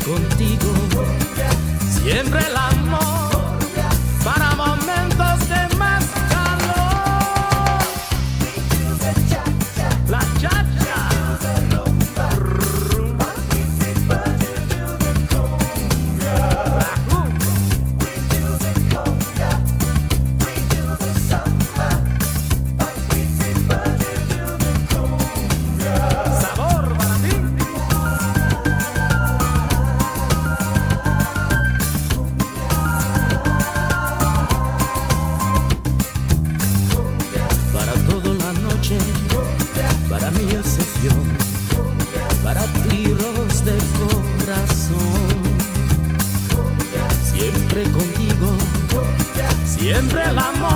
contigo, siempre el amor para momentos de más calor. La cha-cha, rumba, la rumba, sabor para ti. Para toda la noche, para mi excepción, para tiros de corazón, siempre contigo, siempre el amor.